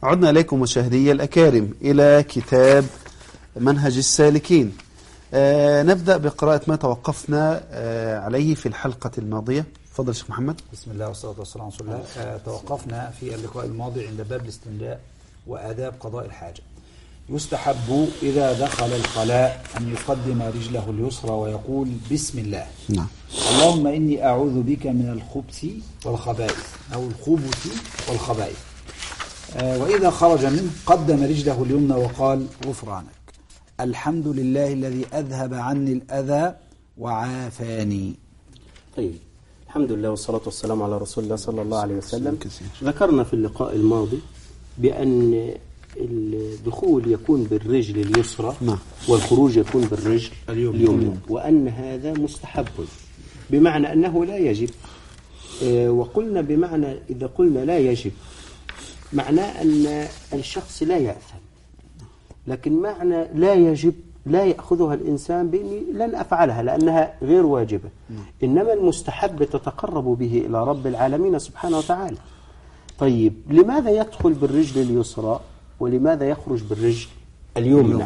عدنا إليكم مشاهدي الأكارم إلى كتاب منهج السالكين. نبدأ بقراءة ما توقفنا عليه في الحلقة الماضية. تفضل شيخ محمد. بسم الله والصلاة والسلام على رسول الله. توقفنا في اللقاء الماضي عند باب الاستنجاء وآداب قضاء الحاجة. يستحب إذا دخل الخلاء أن يقدم رجله اليسرى ويقول بسم الله. نعم. اللهم إني أعوذ بك من الخبث والخبائث أو الخبث والخبائث. وإذا خرج منه قدم رجله اليمنى وقال غفرانك. الحمد لله الذي أذهب عني الأذى وعافاني. طيب، الحمد لله والصلاة والسلام على رسول الله صلى الله عليه وسلم. ذكرنا في اللقاء الماضي بأن الدخول يكون بالرجل اليسرى والخروج يكون بالرجل اليمنى، وأن هذا مستحب بمعنى أنه لا يجب. وقلنا بمعنى إذا قلنا لا يجب معناه أن الشخص لا يأثم، لكن معنى لا يجب لا يأخذها الإنسان بأني لن أفعلها لأنها غير واجبة. إنما المستحب تتقرب به إلى رب العالمين سبحانه وتعالى. طيب، لماذا يدخل بالرجل اليسرى ولماذا يخرج بالرجل اليمنى؟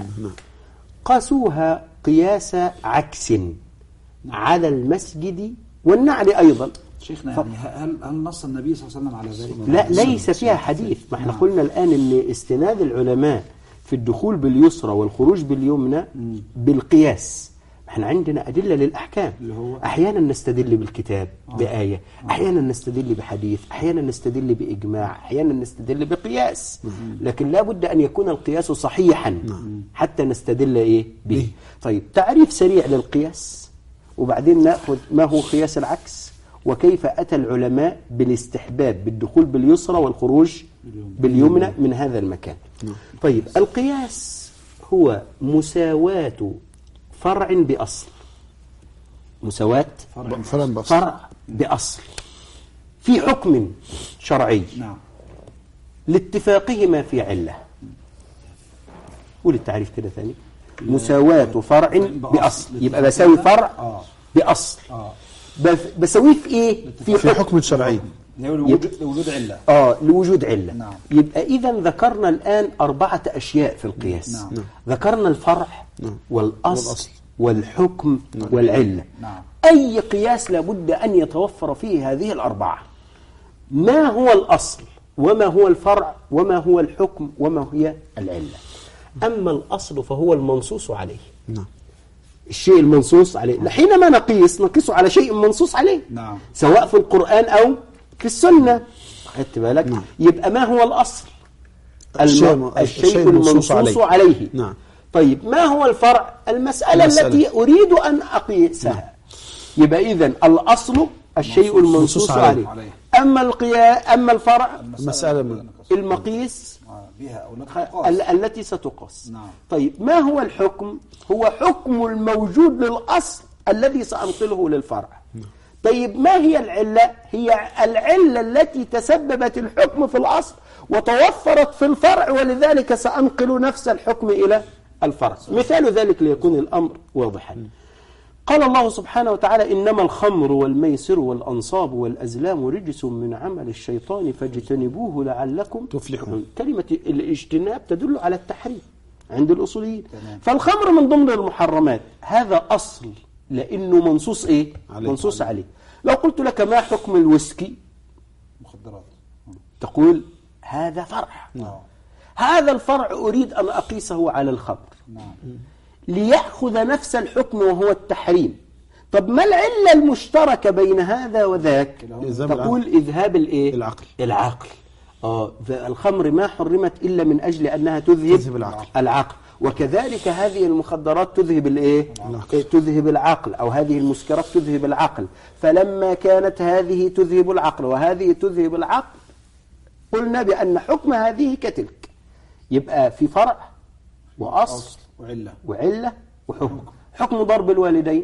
قاسوها قياس عكس على المسجد والنعل أيضا. شيخنا يعني هل نص النبي صلى الله عليه وسلم على ذلك؟ لا، ليس فيها حديث. ما احنا قلنا الآن أن استناد العلماء في الدخول باليسرى والخروج باليمنى بالقياس. احنا عندنا أدلة للأحكام، أحيانا نستدل بالكتاب بآية، أحيانا نستدل بحديث، أحيانا نستدل بإجماع، أحيانا نستدل بقياس. لكن لا بد أن يكون القياس صحيحا حتى نستدل به. طيب، تعريف سريع للقياس وبعدين نأخذ ما هو قياس العكس وكيف أتى العلماء بالاستحباب بالدخول باليسرى والخروج باليمنى من هذا المكان. طيب، القياس هو مساواة فرع بأصل، مساواة فرع بأصل في حكم شرعي لاتفاقهما في علة. قول التعريف كده ثاني. مساواة فرع بأصل، يبقى بساوي فرع بأصل. بسويه في ايه؟ في حكم شرعي لوجود علة. لوجود علة. يبقى إذا ذكرنا الآن 4 أشياء في القياس. ذكرنا الفرع والأصل والحكم والعلة. أي قياس لابد أن يتوفر فيه هذه ال4. ما هو الأصل وما هو الفرع وما هو الحكم وما هي العلة. أما الأصل فهو المنصوص عليه. الشيء المنصوص عليه. حينما نقيسه على شيء منصوص عليه، سواء في القرآن أو في السنة. خدت بالك؟ يبقى ما هو الأصل؟ الشيء المنصوص عليه. طيب، ما هو الفرع؟ المسألة التي أريد أن أقيسها. يبقى إذن الأصل الشيء المنصوص عليه. أما الفرع المسألة المقيس التي ستقاس. طيب، ما هو الحكم؟ هو حكم الموجود للأصل الذي سأنقله للفرع. طيب، ما هي العلة؟ هي العلة التي تسببت الحكم في الأصل وتوفرت في الفرع، ولذلك سأنقل نفس الحكم إلى الفرع. مثال ذلك ليكون الأمر واضحا. قال الله سبحانه وتعالى: إنما الخمر والميسر والأنصاب والأزلام رجس من عمل الشيطان فاجتنبوه لعلكم تفلحون. كلمة الاجتناب تدل على التحريم عند الأصوليين. فالخمر من ضمن المحرمات، هذا أصل لأنه منصوص منصوص عليه. لو قلت لك ما حكم الويسكي مخدرات، تقول هذا فرع. هذا الفرع أريد أن أقيسه على الخمر ليأخذ نفس الحكم وهو التحريم. طب ما العلة المشتركة بين هذا وذاك؟ تقول إذهاب العقل. الخمر ما حرمت إلا من أجل أنها تذهب العقل. وكذلك هذه المخدرات تذهب العقل، أو هذه المسكرات تذهب العقل. فلما كانت هذه تذهب العقل وهذه تذهب العقل، قلنا بأن حكم هذه كتلك. يبقى في فرع وأصل وعلة وحكم. حكم ضرب الوالدين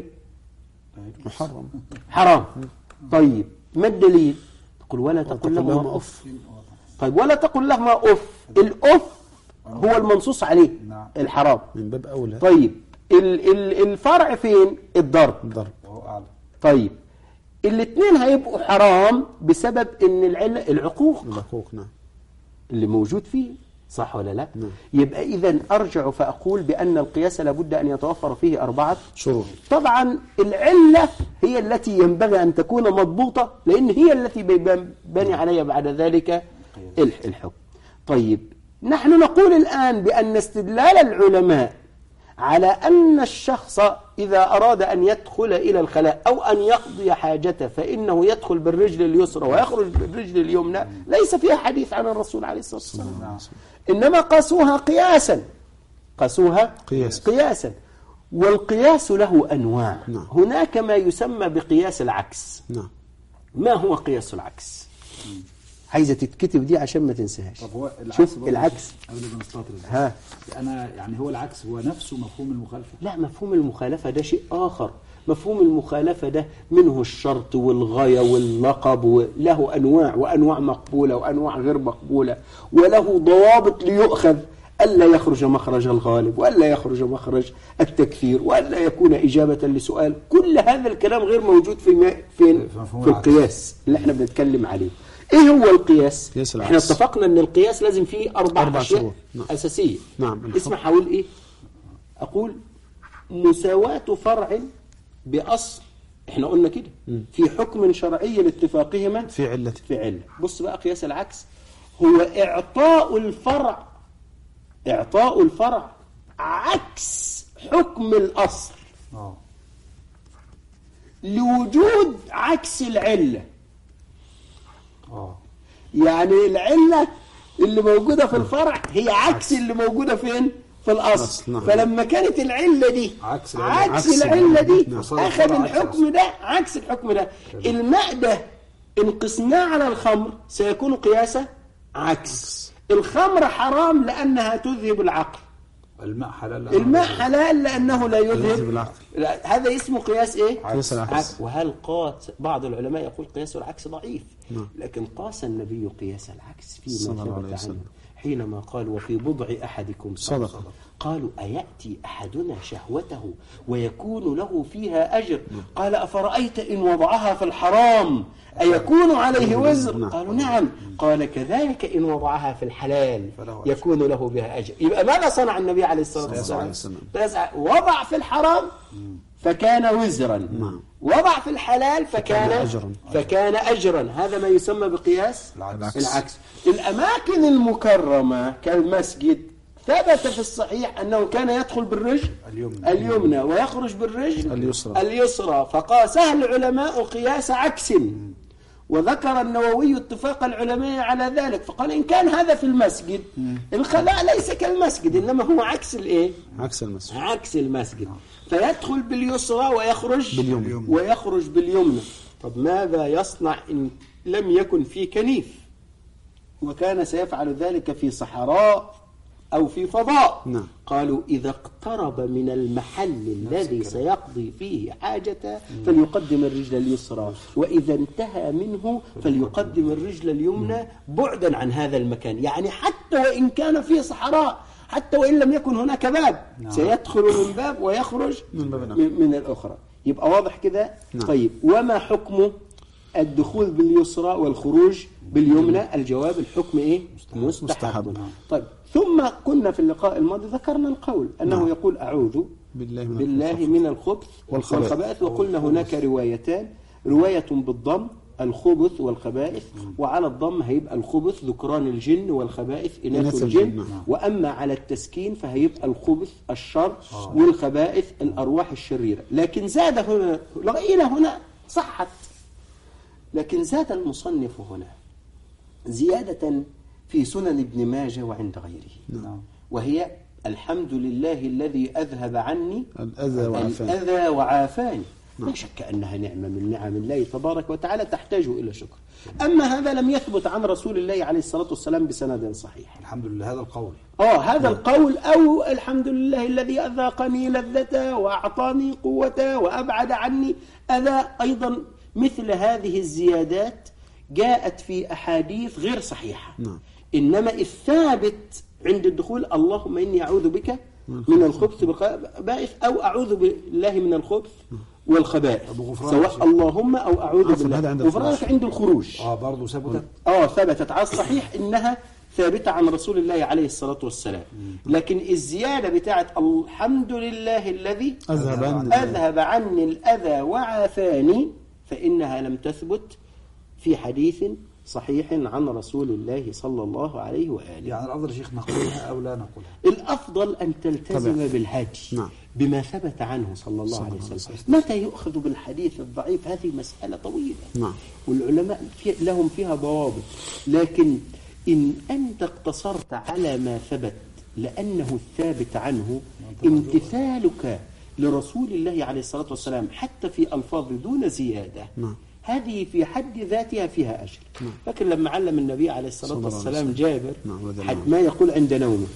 حرام. طيب، ما الدليل؟ تقول ولا تقل لهما أف. طيب، ولا تقل لهما أف. الأف هو المنصوص عليه الحرام من باب أولى. طيب، الفرع فين؟ الضرب. طيب، الاثنين هيبقوا حرام بسبب ان العلة العقوق نعم اللي موجود فيه. صح ولا لا؟ يبقى إذن أرجع فأقول بأن القياس لابد أن يتوفر فيه 4 شروط. طبعا العلة هي التي ينبغي أن تكون مضبوطة، لأن هي التي بني عليها بعد ذلك الحكم. طيب نحن نقول الآن بأن استدلال العلماء على أن الشخص إذا أراد أن يدخل إلى الخلاء أو أن يقضي حاجته فإنه يدخل بالرجل اليسرى ويخرج بالرجل اليمنى ليس فيها حديث عن الرسول عليه الصلاة والسلام، إنما قاسوها قياسا، قاسوها قياسا. والقياس له أنواع. هناك ما يسمى بقياس العكس. ما هو قياس العكس؟ عايزة تتكتب دي عشان ما تنساهاش. طب هو شوف العكس قبل ما نستطرد أنا يعني هو العكس هو نفسه مفهوم المخالفة؟ لا، مفهوم المخالفة ده شيء آخر. مفهوم المخالفة ده منه الشرط والغاية واللقب، له أنواع، وأنواع مقبولة وأنواع غير مقبولة، وله ضوابط ليؤخذ، ألا يخرج مخرج الغالب، وألا يخرج مخرج التكفير، وألا يكون إجابة لسؤال. كل هذا الكلام غير موجود في القياس اللي احنا بنتكلم عليه. ايه هو القياس؟ احنا اتفقنا ان القياس لازم فيه 4 أشياء أساسية. اسمح اقول ايه؟ اقول مساواة فرع بأصل، احنا قلنا كده في حكم شرعي لاتفاقهما في علة. بص بقى قياس العكس هو اعطاء الفرع عكس حكم الأصل لوجود عكس العلة. يعني العلة اللي موجودة في الفرع هي عكس اللي موجودة فين؟ في الأصل. فلما كانت العلة دي عكس العلة دي أخذ الحكم ده عكس الحكم ده. الماء ده إن قسناه على الخمر سيكون قياسه عكس. الخمر حرام لأنها تذهب العقل، الماء حلال لأنه لا يذهب العقل. هذا اسمه قياس ايه؟ قياس العكس. وهل قاس بعض العلماء يقول قياس العكس ضعيف، لكن قاس النبي قياس العكس فيما ثبت عنه حينما قال وفي بضع أحدكم صدقة. قالوا أيأتي أحدنا شهوته ويكون له فيها أجر؟ قال أفرأيت إن وضعها في الحرام أيكون عليه وزر؟ قالوا نعم. قال كذلك إن وضعها في الحلال يكون له بها أجر. يبقى ماذا صنع النبي عليه الصلاة والسلام؟ وضع في الحرام فكان وزرا، وضع في الحلال فكان أجرا. هذا ما يسمى بقياس العكس. الأماكن المكرمة كالمسجد ثبت في الصحيح أنه كان يدخل بالرجل اليمنى ويخرج بالرجل اليسرى، فقاسها العلماء قياس عكس. وذكر النووي اتفاق العلماء على ذلك، فقال إن كان هذا في المسجد الخلاء ليس كالمسجد، إنما هو عكس الإيه؟ عكس المسجد. فيدخل باليسرى ويخرج باليمنى. طب ماذا يصنع إن لم يكن في كنيف وكان سيفعل ذلك في صحراء أو في فضاء؟ قالوا إذا اقترب من المحل الذي سيقضي فيه حاجته فليقدم الرجل اليسرى، وإذا انتهى منه فليقدم الرجل اليمنى بعدا عن هذا المكان. يعني حتى وإن كان في صحراء، حتى وإن لم يكن هناك باب، سيدخل من باب ويخرج من الأخرى. يبقى واضح كده؟ طيب وما حكم الدخول باليسرى والخروج باليمنى؟ الجواب الحكم إيه؟ مستحب. طيب ثم كنا في اللقاء الماضي ذكرنا القول أنه يقول أعوذ بالله من الخبث والخبائث. وقلنا هناك روايتان، رواية بالضم الخبث والخبائث، وعلى الضم هيبقى الخبث ذكران الجن والخبائث إناث الجن، وأما على التسكين فهيبقى الخبث الشر والخبائث الأرواح الشريرة. لكن زاد هنا، لقينا هنا صحت، لكن زاد المصنف هنا زيادة في سنن ابن ماجه وعند غيره، وهي الحمد لله الذي أذهب عني الأذى وعافاني. لا شك أنها نعمة من نعم الله تبارك وتعالى تحتاج إلى شكر. أما هذا لم يثبت عن رسول الله عليه الصلاة والسلام بسند صحيح. الحمد لله هذا القول هذا القول، أو الحمد لله الذي أذاقني لذته وأعطاني قوته وأبعد عني أذى. أيضا مثل هذه الزيادات جاءت في أحاديث غير صحيحة. إنما الثابت عند الدخول اللهم إني أعوذ بك من الخبث والخبائث، أو أعوذ بالله من الخبث والخبائث، سواء اللهم أو أعوذ بالله. غفرانك عند الخروج برضو ثبتت ثبتت على الصحيح إنها ثابتة عن رسول الله عليه الصلاة والسلام. لكن الزيادة بتاعت الحمد لله الذي أذهب عني الأذى وعافاني فإنها لم تثبت في حديث صحيح عن رسول الله صلى الله عليه وآله. يعني الأفضل يا شيخ نقولها أو لا نقولها؟ الأفضل أن تلتزم بالهدي بما ثبت عنه صلى الله عليه وسلم. متى يؤخذ بالحديث الضعيف؟ هذه مسألة طويلة والعلماء لهم فيها ضوابط، لكن إن أنت اقتصرت على ما ثبت لأنه الثابت عنه، امتثالك لرسول الله عليه الصلاة والسلام حتى في ألفاظ دون زيادة هذه في حد ذاتها فيها أجر. لكن لما علم النبي عليه الصلاة والسلام جابر ما يقول عند نومه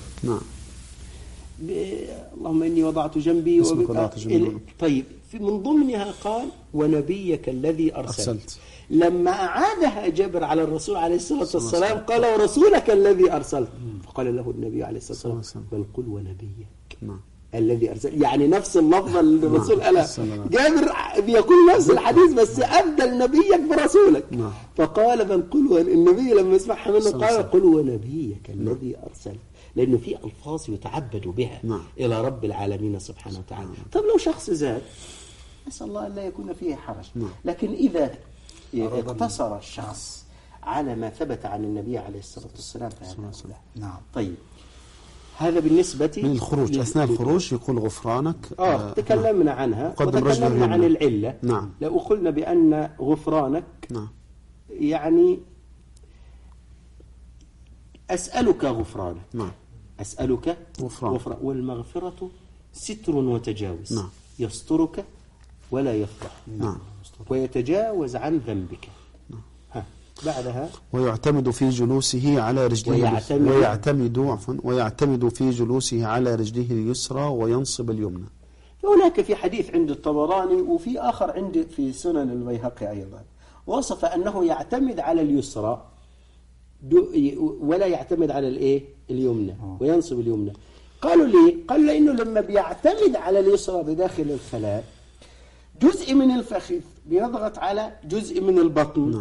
اللهم إني وضعت جنبي طيب من ضمنها قال ونبيك الذي أرسلت. لما أعادها جابر على الرسول عليه الصلاة والسلام قال ورسولك الذي أرسلت، فقال له النبي عليه الصلاة والسلام بل قل ونبيك الذي أرسل، يعني نفس اللفظة اللي الرسول قالها. جابر بيقول نفس الحديث بس أبدل نبيك برسولك. فقال بل قل، النبي لما يسمعها منه قال قل ونبيك الذي أرسل، لأنه في ألفاظ يتعبد بها إلى رب العالمين سبحانه وتعالى. طب لو شخص زاد نسأل الله أن لا يكون فيه حرج، لكن إذا اقتصر الشخص على ما ثبت عن النبي عليه الصلاة والسلام فهذا طيب. هذا بالنسبة من الخروج، أثناء الخروج يقول غفرانك. تكلمنا عنها وتكلمنا عن العلة. لو قلنا بأن غفرانك يعني أسألك غفرانك أسألك غفرانك، والمغفرة ستر وتجاوز يسترك ولا يفضح ويتجاوز عن ذنبك. بعدها ويعتمد في جلوسه على رجله ويعتمد في جلوسه على رجله اليسرى وينصب اليمنى. هناك في حديث عند الطبراني وفي آخر عند في سنن البيهقي أيضا وصف أنه يعتمد على اليسرى ولا يعتمد على اليمنى وينصب اليمنى. قالوا ليه؟ قالوا لأنه لما بيعتمد على اليسرى بداخل الخلاء جزء من الفخذ بيضغط على جزء من البطن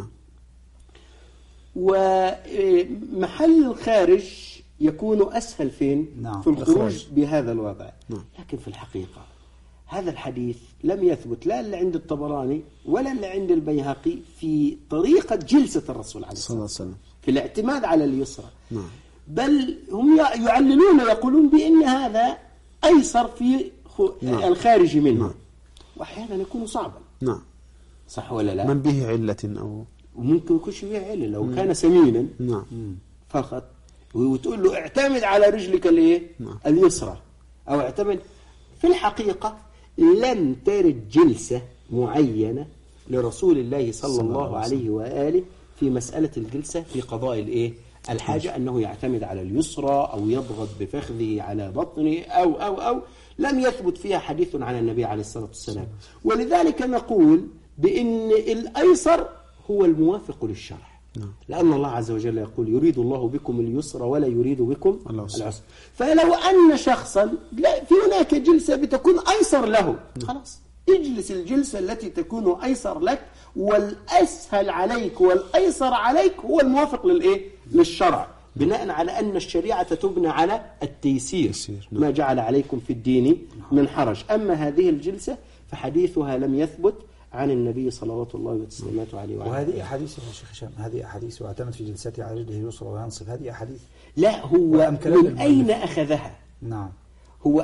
ومحل الخارج يكون أسهل فين؟ في الخروج بهذا الوضع. لكن في الحقيقة هذا الحديث لم يثبت لا اللي عند الطبراني ولا اللي عند البيهقي في طريقة جلسة الرسول عليه الصلاة والسلام في الاعتماد على اليسرى. بل هم يعللون يقولون بأن هذا أيسر في الخارج منه وأحيانا يكون صعبا. صح ولا لا؟ من به علة أو وممكن يكون شيء علة لو كان سمينا فقط وتقول له اعتمد على رجلك اليسرى أو اعتمد. في الحقيقة لم ترد جلسة معينة لرسول الله صلى الله عليه وآله في مسألة الجلسة في قضاء الحاجة أنه يعتمد على اليسرى أو يضغط بفخذه على بطنه أو لم يثبت فيها حديث عن النبي عليه الصلاة والسلام. ولذلك نقول بأن الأيسر هو الموافق للشرع، لأن الله عز وجل يقول يريد الله بكم اليسر ولا يريد بكم العسر. فلو أن شخصا في هناك جلسة بتكون أيسر له خلاص اجلس الجلسة التي تكون أيسر لك والأسهل عليك والأيسر عليك هو الموافق للشرع، بناء على أن الشريعة تبنى على التيسير. ما جعل عليكم في الدين من حرج. أما هذه الجلسة فحديثها لم يثبت عن النبي صلوات الله وسلامته عليه وعلى وهذه أحاديث يا شيخ هشام، هذه أحاديث واعتمد في جلسته على رجله اليسرى وينصب، هذه أحاديث لا هو من أين أخذها؟ هو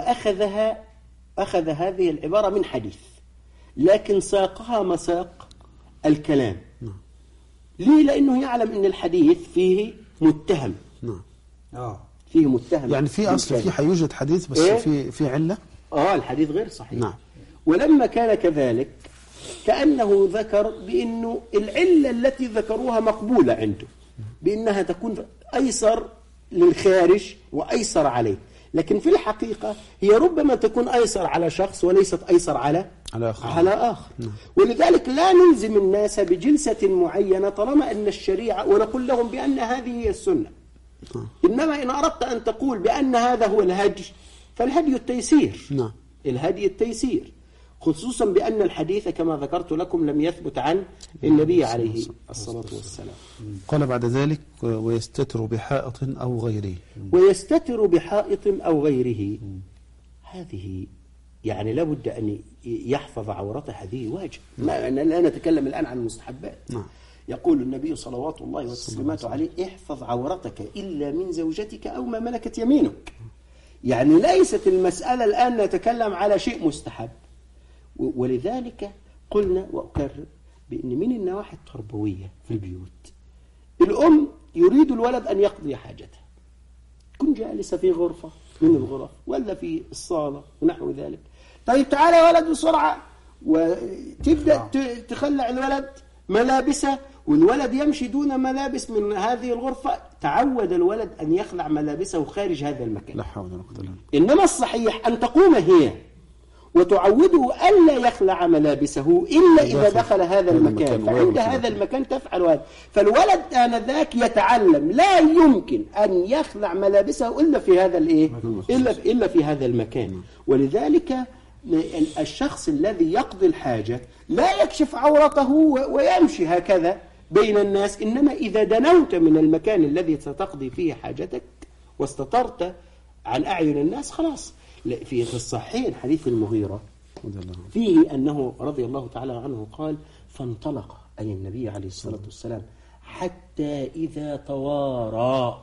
أخذ هذه العبارة من حديث لكن ساقها مساق الكلام. ليه؟ لأنه يعلم أن الحديث فيه متهم. فيه متهم يعني في أصل في حيوجد حديث بس في علة. الحديث غير صحيح. ولما كان كذلك كأنه ذكر بأنه العلة التي ذكروها مقبولة عنده بأنها تكون أيسر للخارج وأيسر عليه، لكن في الحقيقة هي ربما تكون أيسر على شخص وليست أيسر على آخر. ولذلك لا نلزم الناس بجلسة معينة طالما أن الشريعة، ونقول لهم بأن هذه هي السنة. إنما إن أردت أن تقول بأن هذا هو الهدي فالهدي التيسير. الهدي التيسير. خصوصا بأن الحديث كما ذكرت لكم لم يثبت عن النبي عليه الصلاة والسلام. قال بعد ذلك ويستتر بحائط أو غيره. ويستتر بحائط أو غيره، هذه يعني لابد أن يحفظ عورته، هذه واجب. أنا لا نتكلم الآن عن المستحبات. يقول النبي صلوات الله وتسليماته عليه احفظ عورتك إلا من زوجتك أو ما ملكت يمينك. يعني ليست المسألة الآن نتكلم على شيء مستحب. ولذلك قلنا وأكرر بأن من النواحي التربوية في البيوت الأم يريد الولد أن يقضي حاجته، كن جالسة في غرفة من الغرف ولا في الصالة ونحو ذلك، طيب تعالى يا ولد بسرعة، وتبدأ تخلع الولد ملابسه والولد يمشي دون ملابس من هذه الغرفة. تعود الولد أن يخلع ملابسه خارج هذا المكان. لا حول ولا قوة إلا بالله. إنما الصحيح أن تقوم هي وتعوده ألا يخلع ملابسه إلا إذا دخل هذا المكان، فعند هذا المكان تفعل هذا. فالولد آنذاك يتعلم لا يمكن أن يخلع ملابسه إلا في هذا إلا في هذا المكان. ولذلك الشخص الذي يقضي الحاجة لا يكشف عورته ويمشي هكذا بين الناس، إنما إذا دنوت من المكان الذي ستقضي فيه حاجتك واستترت عن أعين الناس خلاص. في الصحيحين حديث المغيرة فيه أنه رضي الله تعالى عنه قال فانطلق أي النبي عليه الصلاة والسلام حتى إذا توارى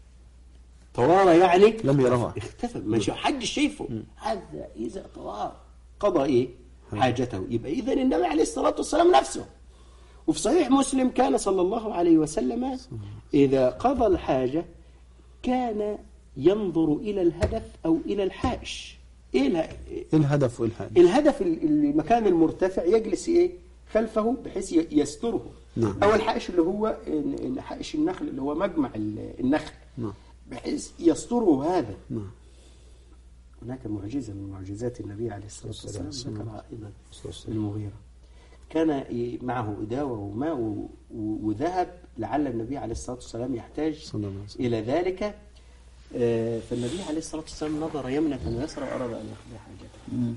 يعني لم يرها، اختفى، ما حد شايفه. هذا إذا توارى قضى إيه حاجته. يبقى إذن النبي عليه الصلاة والسلام نفسه. وفي صحيح مسلم كان صلى الله عليه وسلم إذا قضى الحاجة كان ينظر إلى الهدف أو إلى الحائش. إيه الهدف والحائش؟ الهدف المكان المرتفع يجلس إيه خلفه بحيث يستره. أو الحائش اللي هو حائش النخل اللي هو مجمع النخل، بحيث يستره هذا. هناك معجزة من معجزات النبي عليه الصلاة والسلام ذكرها أيضا المغيرة. كان معه إداوة وماء وذهب لعل النبي عليه الصلاة والسلام يحتاج إلى ذلك. فالنبي عليه الصلاة والسلام نظر يمنة ويسرى وأراد أن يقضي حاجته.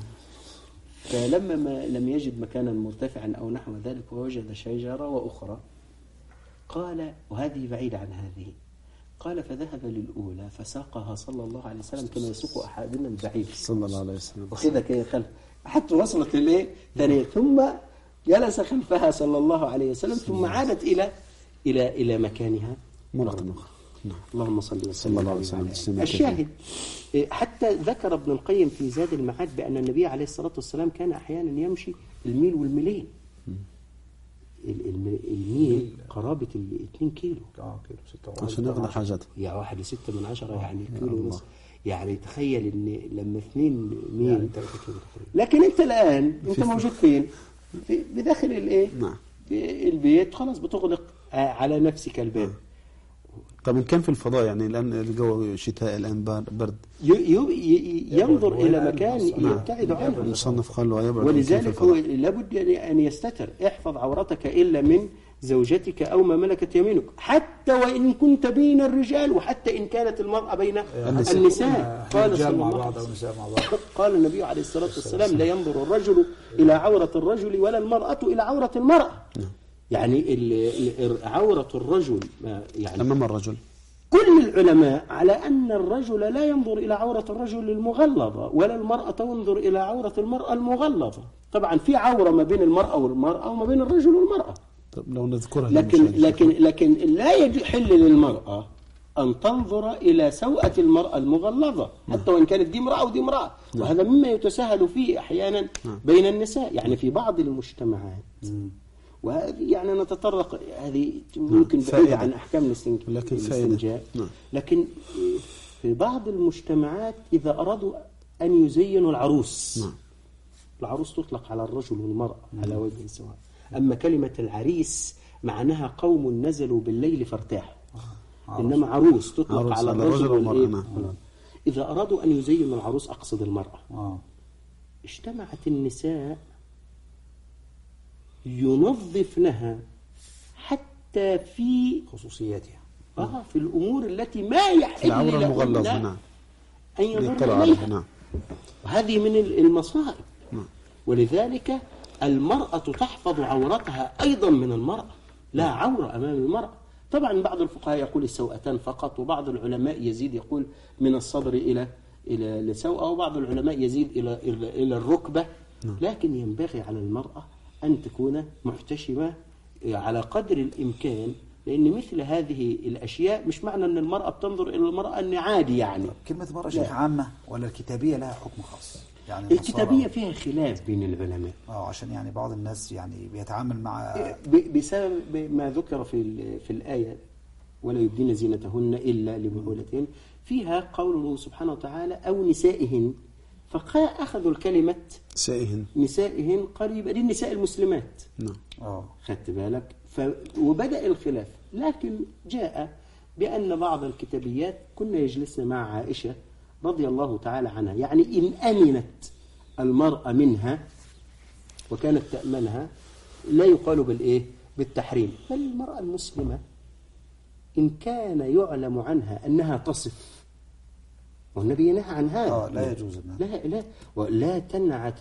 فلما لم يجد مكانا مرتفعا أو نحو ذلك ووجد شجرة وأخرى قال وهذه بعيدة عن هذه، قال فذهب للأولى فساقها صلى الله عليه وسلم كما يسوق أحدنا البعير صلى الله عليه وسلم، وكذا كي خلف حتى وصلت الإيه ثانية، ثم جلس خلفها صلى الله عليه وسلم ثم عادت إلى مكانها مرة أخرى. اللهم صل وسلم على سيدنا. الشاهد حتى ذكر ابن القيم في زاد المعاد بأن النبي عليه الصلاة والسلام كان أحيانا يمشي الميل والميلين. الميل قرابة 2 كيلو عشان يقضي حاجته، يا 1.6 يعني كيلو ونص. يعني تخيل ان لما 2 ميل، لكن انت الآن انت موجود فين؟ بداخل الايه؟ في البيت، خلاص بتغلق على نفسك الباب. طب إن كان في الفضاء يعني الآن الجو شتاء الآن برد، ينظر إلى مكان يبتعد عنه. المصنف قال له يبعد. ولذلك هو لابد أن يستتر. احفظ عورتك إلا من زوجتك أو ما ملكت يمينك، حتى وإن كنت بين الرجال، وحتى إن كانت المرأة بين النساء. قال صلى الله عليه وسلم، قال النبي عليه الصلاة والسلام لا ينظر الرجل إلى عورة الرجل ولا المرأة إلى عورة المرأة. يعني عورة الرجل يعني أمام الرجل. كل العلماء على أن الرجل لا ينظر إلى عورة الرجل المغلظة ولا المرأة تنظر إلى عورة المرأة المغلظة. طبعا في عورة ما بين المرأة والمرأة وما بين الرجل والمرأة. طب لو نذكرها لكن لا يحل للمرأة أن تنظر إلى سوءة المرأة المغلظة حتى وإن كانت دي امرأة ودي امرأة. وهذا مما يتساهل فيه أحيانا بين النساء. يعني في بعض المجتمعات وهذه يعني نتطرق، هذه ممكن بعيدة عن أحكام الاستنجاء، لكن في بعض المجتمعات إذا أرادوا أن يزينوا العروس، العروس تطلق على الرجل والمرأة على وجه سواء. أما كلمة العريس معناها قوم نزلوا بالليل فارتاحوا، إنما عروس تطلق على الرجل والمرأة. إذا أرادوا أن يزينوا العروس أقصد المرأة، اجتمعت النساء ينظفنها حتى في خصوصياتها، في الأمور التي ما يحل لهن أن ينظر إليها. وهذه من المصائب. ولذلك المرأة تحفظ عورتها أيضا من المرأة، لا عورة أمام المرأة. طبعا بعض الفقهاء يقول السوأتان فقط، وبعض العلماء يزيد يقول من الصدر إلى السوأة، وبعض العلماء يزيد إلى الركبة. لكن ينبغي على المرأة أن تكون محتشمة على قدر الإمكان، لأن مثل هذه الأشياء مش معنى أن المرأة بتنظر إلى المرأة أن عادي يعني. كلمة مرأة شيخ عامة ولا الكتابية لها حكم خاص؟ يعني الكتابية فيها خلاف بين العلماء. عشان يعني بعض الناس يعني بيتعامل مع بسبب ما ذكر في الآية ولا يبدين زينتهن إلا لبعولتهن، فيها قوله سبحانه وتعالى أو نسائهن، فأخذوا الكلمة نسائهن قريبة للنساء المسلمات. خدت بالك؟ وبدأ الخلاف، لكن جاء بأن بعض الكتابيات كنا يجلسن مع عائشة رضي الله تعالى عنها، يعني إن أمنت المرأة منها وكانت تأمنها لا يقال بالتحريم، بل المرأة المسلمة إن كان يعلم عنها أنها تصف، والنبي نهى عن هذا، لا يجوز ولا تنعت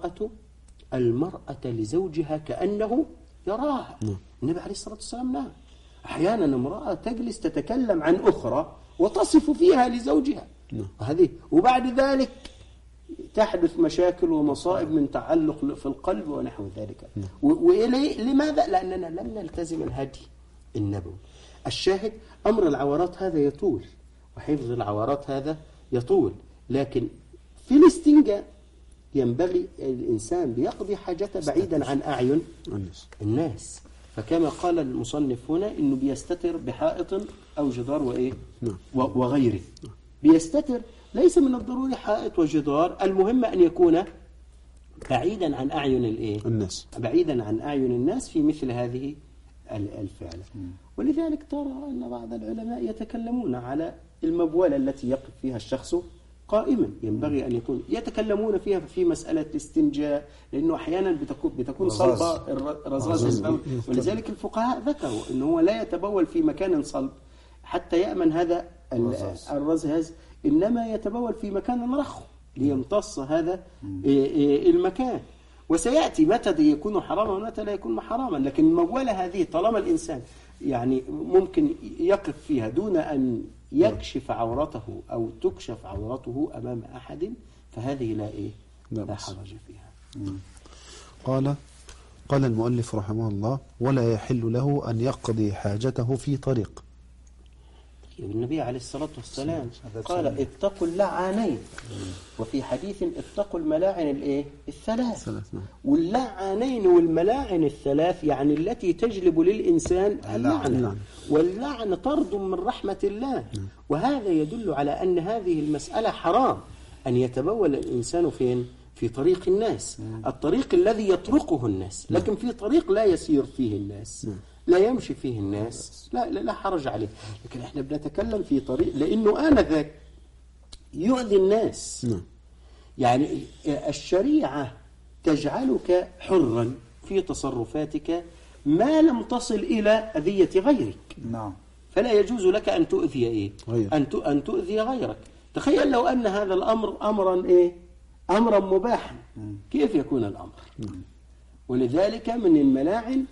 المرأة لزوجها كأنه يراها. النبي عليه الصلاة والسلام نهى. أحيانا امرأة تجلس تتكلم عن أخرى وتصف فيها لزوجها، وبعد ذلك تحدث مشاكل ومصائب من تعلق في القلب ونحو ذلك. لماذا؟ لأننا لم نلتزم الهدي النبوي. الشاهد أمر العورات هذا يطول، وحفظ العورات هذا يطول، لكن في الاستنجاء ينبغي الإنسان بيقضي حاجته بعيدا عن أعين الناس. فكما قال المصنف هنا إنه بيستتر بحائط أو جدار وغيره. بيستتر ليس من الضروري حائط وجدار، المهم أن يكون بعيدا عن أعين الناس، بعيدا عن أعين الناس في مثل هذه الفعلة. ولذلك ترى أن بعض العلماء يتكلمون على المبولة التي يقف فيها الشخص قائما، ينبغي أن يكون يتكلمون فيها في مسألة الاستنجاء، لأنه أحيانا بتكون صلبة رذاذ البول، ولذلك الفقهاء ذكروا أنه لا يتبول في مكان صلب حتى يأمن هذا الرذاذ، إنما يتبول في مكان رخو ليمتص هذا المكان. وسيأتي متى يكون حراما ومتى لا يكون حراما، لكن المبولة هذه طالما الإنسان يعني ممكن يقف فيها دون أن يكشف عورته أو تكشف عورته أمام أحد، فهذه لا حرج فيها. قال المؤلف رحمه الله: ولا يحل له أن يقضي حاجته في طريق. النبي عليه الصلاة والسلام قال: اتقوا اللعانين، وفي حديث اتقوا الملاعن الثلاث. واللعانين والملاعن الثلاث يعني التي تجلب للإنسان اللعنة، واللعن طرد من رحمة الله. وهذا يدل على أن هذه المسألة حرام، أن يتبول الإنسان في طريق الناس، الطريق الذي يطرقه الناس، لكن في طريق لا يسير فيه الناس، لا يمشي فيه الناس، لا حرج عليه. لكن احنا بنتكلم في طريق لأنه آنذاك يؤذي الناس. يعني الشريعة تجعلك حرا في تصرفاتك ما لم تصل إلى أذية غيرك. فلا يجوز لك أن تؤذي أن تؤذي غيرك. تخيل لو أن هذا الأمر أمرا مباحا، كيف يكون الأمر؟ ولذلك من الملاعن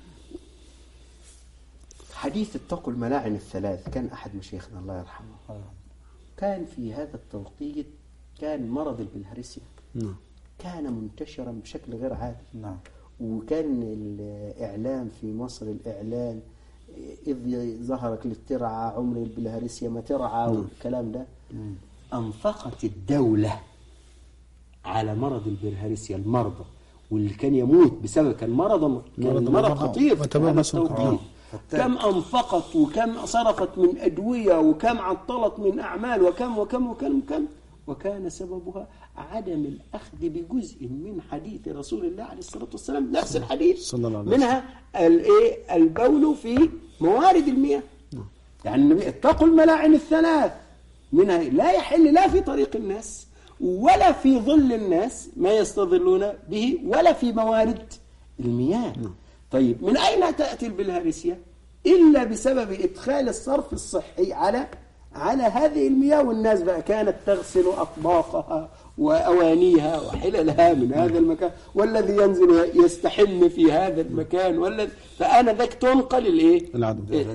حديث اتقوا الملاعن الثلاث. كان أحد مشايخنا الله يرحمه كان في هذا التوقيت كان مرض البلهارسيا كان منتشرا بشكل غير عادي. وكان الإعلام في مصر، الإعلان إذ ظهرت للترعى عمر البلهارسيا ما ترعى والكلام ده. أنفقت الدولة على مرض البلهارسيا المرضى، واللي كان يموت بسبب كان مرض خطير في هذا التوقيت. كم أنفقت وكم صرفت من أدوية وكم عطلت من أعمال وكم وكم وكم وكم، وكان سببها عدم الأخذ بجزء من حديث رسول الله عليه الصلاة والسلام، نفس الحديث منها البول في موارد المياه. يعني النبي اتقوا الملاعن الثلاث، منها لا يحل لا في طريق الناس ولا في ظل الناس ما يستظلون به ولا في موارد المياه. طيب من أين تأتي البلهارسيا إلا بسبب إدخال الصرف الصحي على هذه المياه، والناس بقى كانت تغسل أطباقها وأوانيها وحللها من هذا المكان، والذي ينزل يستحم في هذا المكان، فأنا ذاك تنقل الإيه؟ العدو.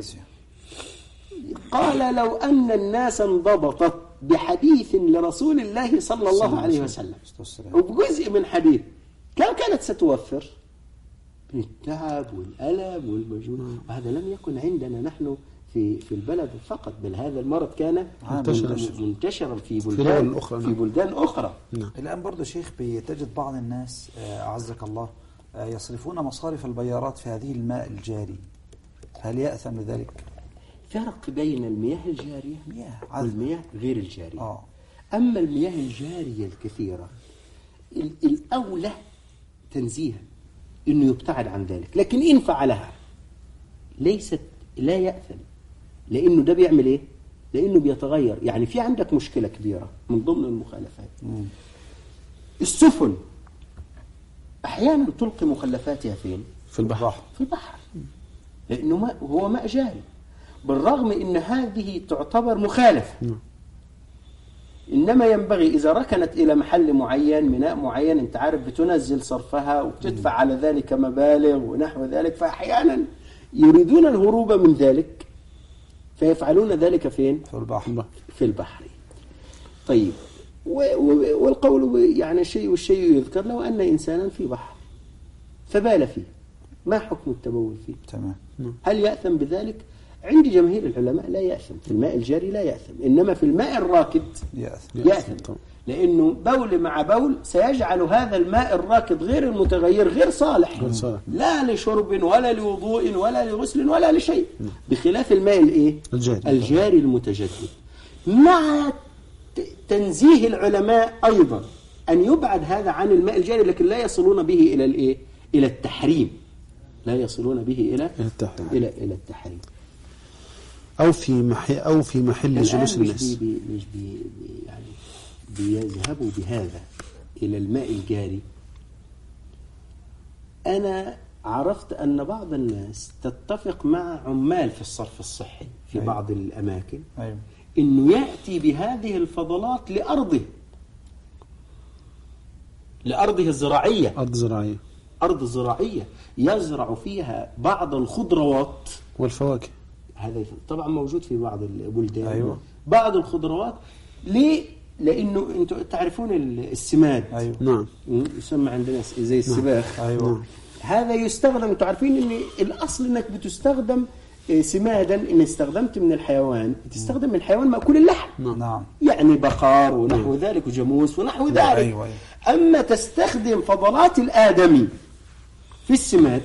قال لو أن الناس انضبطت بحديث لرسول الله صلى الله عليه وسلم وبجزء من حديث كم كانت ستوفر من التعب والألم والمجهود. وهذا لم يكن عندنا نحن في البلد فقط، بل هذا المرض كان منتشرا في بلدان أخرى. الآن برضو شيخ بتجد بعض الناس أعزك الله يصرفون مصارف البيارات في هذه الماء الجاري، هل يأثم بذلك؟ فرق بين المياه الجارية والمياه غير الجارية. أما المياه الجارية الكثيرة الأولى تنزيها إنه يبتعد عن ذلك، لكن إن فعلها لا يأثم، لأنه ده بيعمل إيه؟ لأنه بيتغير. يعني في عندك مشكلة كبيرة من ضمن المخالفات، السفن أحيانا تلقي مخلفاتها فين؟ في البحر. لأنه هو ماء جاري، بالرغم إن هذه تعتبر مخالفة. إنما ينبغي إذا ركنت إلى محل معين ميناء معين، أنت عارف بتنزل صرفها وبتدفع على ذلك مبالغ ونحو ذلك، فأحيانا يريدون الهروب من ذلك فيفعلون ذلك فين؟ في البحر. طيب، والقول يعني شيء والشيء يذكر. لو أن إنسانا في بحر فبال فيه، ما حكم التبول فيه؟ تمام. هل يأثم بذلك؟ عند جماهير العلماء لا يأثم، في الماء الجاري لا يأثم، إنما في الماء الراكد يأثم. لأنه بول مع بول سيجعل هذا الماء الراكد غير المتغير غير صالح لا لشرب ولا لوضوء ولا لغسل ولا لشيء، بخلاف الماء الجاري المتجدد. مع تنزيه العلماء أيضا أن يبعد هذا عن الماء الجاري، لكن لا يصلون به إلى التحريم، لا يصلون به إلى التحريم. أو في محل جلوس الناس. يعني بيذهبوا بهذا إلى الماء الجاري. أنا عرفت أن بعض الناس تتفق مع عمال في الصرف الصحي في بعض الأماكن إنه يأتي بهذه الفضلات لأرضه الزراعية، أرض زراعية يزرع فيها بعض الخضروات والفواكه. هذا طبعا موجود في بعض البلدان. بعض الخضروات. ليه؟ لأنه أنتم تعرفون السماد. نعم. يسمى عندنا زي السباخ. هذا يستخدم. تعرفين إن الأصل إنك بتستخدم سمادا إن استخدمت من الحيوان، تستخدم من الحيوان مأكول اللحم. نعم. يعني بقار ونحو ذلك وجاموس ونحو ذلك. أما تستخدم فضلات الآدمي في السماد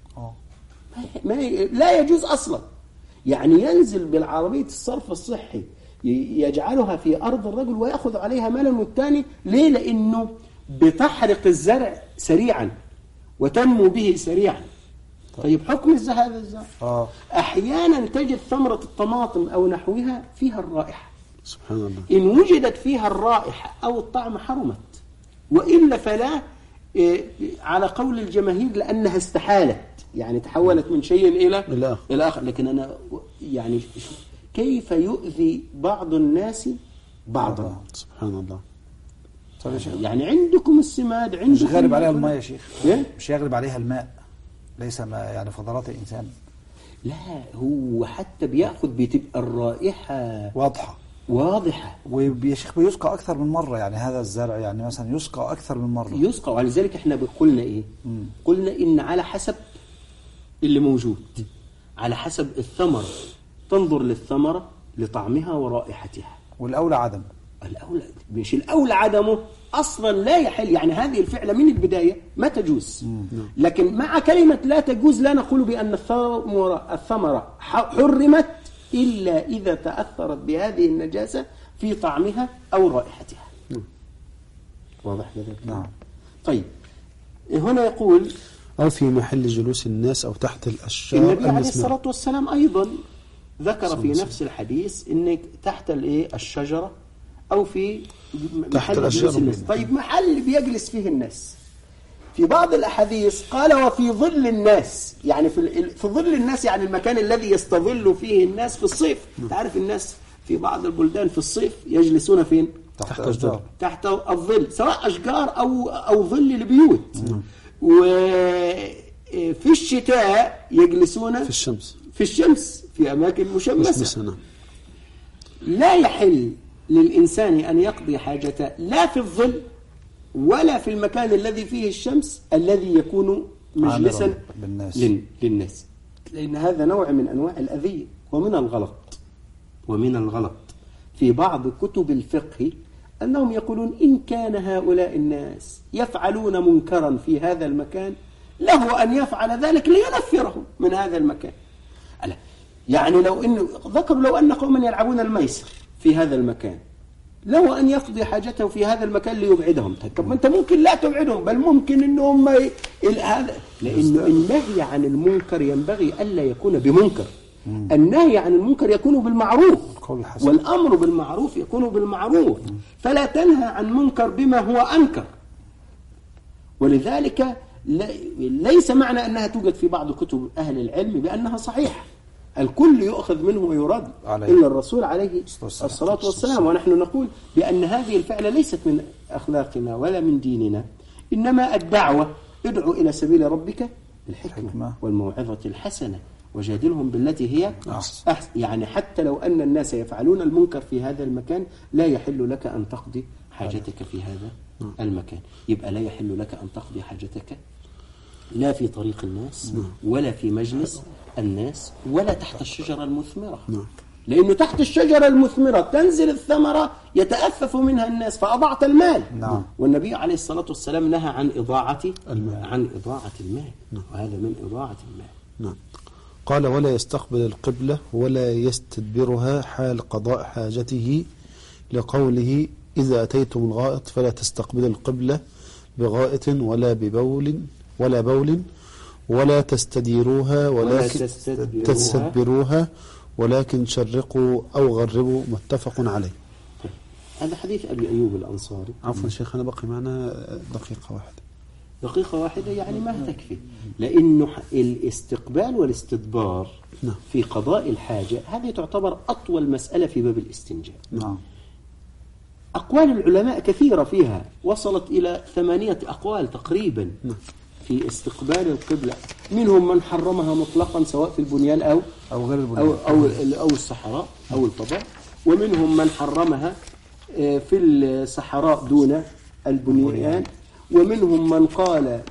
لا يجوز أصلا. يعني ينزل بالعربية الصرف الصحي يجعلها في أرض الرجل ويأخذ عليها مالا والتاني. ليه؟ لأنه بتحرق الزرع سريعا وتنمو به سريعا. طيب حكم هذا الزرع أحيانا تجد ثمرة الطماطم أو نحوها فيها الرائحة. سبحان الله. إن وجدت فيها الرائحة أو الطعم حرمت، وإلا فلا، على قول الجماهير لأنها استحالت، يعني تحولت من شيء إلى آخر. لكن أنا يعني كيف يؤذي بعض الناس بعضا. سبحان الله. يعني عندكم السماد، عندكم مش يغلب عليها الماء يا شيخ. مش يغلب عليها الماء، ليس ما يعني فضلات الإنسان. لا، هو حتى بتبقى الرائحة واضحة. ويا شيخ بيسقى أكثر من مرة، يعني هذا الزرع يعني مثلا يسقى أكثر من مرة. يسقى. ولذلك احنا قلنا إيه؟ قلنا إن على حسب اللي موجود، على حسب الثمرة، تنظر للثمرة لطعمها ورائحتها. والأولى عدم. مش الأولى عدمه أصلا لا يحل. يعني هذه الفعلة من البداية ما تجوز. لكن مع كلمة لا تجوز لا نقول بأن الثمرة حرمت إلا إذا تأثرت بهذه النجاسة في طعمها أو رائحتها. واضح ذلك؟ نعم. طيب، هنا يقول أو في محل جلوس الناس أو تحت الأشجار. النبي عليه الصلاة والسلام أيضا ذكر في نفس الحديث إنك تحت الشجرة أو في محل جلوس الناس. طيب، محل بيجلس فيه الناس في بعض الأحاديث قال وفي ظل الناس، يعني في ظل الناس، يعني المكان الذي يستظل فيه الناس في الصيف. تعرف الناس في بعض البلدان في الصيف يجلسون فين؟ تحت أشجار، تحت الظل، سواء أشجار أو ظل البيوت. وفي الشتاء يجلسون في الشمس في أماكن مشمسة. لا يحل للإنسان أن يقضي حاجته لا في الظل ولا في المكان الذي فيه الشمس الذي يكون مجلسا للناس، لأن هذا نوع من أنواع الأذية ومن الغلط في بعض كتب الفقه أنهم يقولون إن كان هؤلاء الناس يفعلون منكرا في هذا المكان له أن يفعل ذلك لينفرهم من هذا المكان. يعني لو أن قوما يلعبون الميسر في هذا المكان له أن يقضي حاجته في هذا المكان ليبعدهم. طب ما أنت ممكن لا تبعدهم، بل ممكن أنهم هذا، لأنه النهي عن المنكر ينبغي ألا يكون بمنكر. النهي عن المنكر يكون بالمعروف، والأمر بالمعروف يكون بالمعروف. فلا تنهى عن منكر بما هو أنكر. ولذلك ليس معنى أنها توجد في بعض كتب أهل العلم بأنها صحيحة. الكل يؤخذ منه ويرد إلا الرسول عليه الصلاة والسلام. ونحن نقول بأن هذه الفعلة ليست من أخلاقنا ولا من ديننا، إنما الدعوة ادعو إلى سبيل ربك بالحكمة والموعظة الحسنة وجادلهم بالتي هي أحسن. يعني حتى لو أن الناس يفعلون المنكر في هذا المكان لا يحل لك أن تقضي حاجتك في هذا المكان. يبقى لا يحل لك أن تقضي حاجتك لا في طريق الناس ولا في مجلس الناس ولا تحت الشجرة المثمرة، لأنه تحت الشجرة المثمرة تنزل الثمرة يتأفف منها الناس فأضعت المال. والنبي عليه الصلاة والسلام نهى عن إضاعة المال. وهذا من إضاعة المال. قال ولا يستقبل القبلة ولا يستدبرها حال قضاء حاجته، لقوله إذا أتيتم الغائط فلا تستقبل القبلة بغائط ولا ببول ولا تستديروها ولكن تستدبروها ولكن شرقوا أو غربوا. متفق عليه. هذا حديث أبي أيوب الأنصاري. عفوا شيخنا بقي معنا دقيقة واحدة يعني ما تكفي، لأنه الاستقبال والاستدبار في قضاء الحاجة هذه تعتبر أطول مسألة في باب الاستنجاء. أقوال العلماء كثيرة فيها، وصلت إلى 8 أقوال تقريبا في استقبال القبلة. منهم من حرمها مطلقا سواء في البنيان أو غير البنيان أو الصحراء أو الفضاء، ومنهم من حرمها في الصحراء دون البنيان، ومنهم من قال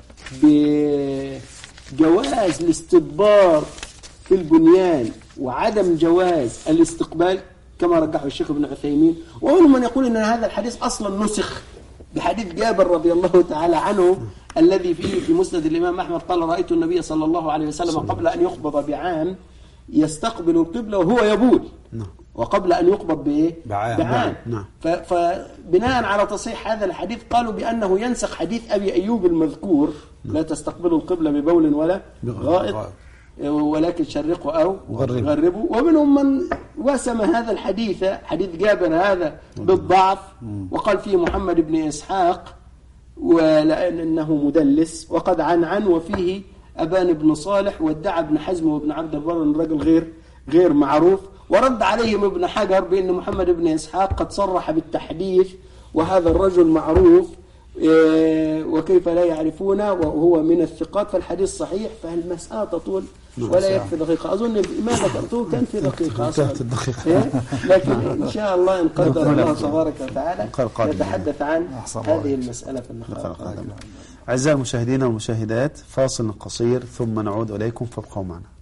بجواز الاستدبار في البنيان وعدم جواز الاستقبال كما رجحه الشيخ ابن عثيمين، ومنهم من يقول أن هذا الحديث أصلا نسخ بحديث جابر رضي الله تعالى عنه الذي فيه في مسند الإمام أحمد قال رأيت النبي صلى الله عليه وسلم قبل أن يقبض بعام يستقبل القبلة وهو يبول، وقبل أن يقبض بعام. فبناء على تصحيح هذا الحديث قالوا بأنه ينسخ حديث أبي أيوب المذكور لا تستقبلوا القبلة ببول ولا غائط ولكن شرقوا أو غربوا. ومنهم من وسم هذا الحديث حديث جابر هذا بالضعف وقال فيه محمد بن إسحاق ولأنه مدلس وقد عن وفيه أبان بن صالح وادعى ابن حزم وابن عبد البر أن الرجل غير معروف، ورد عليهم ابن حجر بأن محمد بن إسحاق قد صرح بالتحديث وهذا الرجل معروف وكيف لا يعرفونه وهو من الثقات، فالحديث صحيح. فالمسألة تطول ولا يكفي دقيقة. أظن ما ذكرته كان في دقيقة أصلا، لكن إن شاء الله إن قدر الله تبارك وتعالى نتحدث عن هذه المسألة في اللقاء القادم. أعزائي المشاهدين والمشاهدات، فاصل قصير ثم نعود إليكم، فابقوا معنا.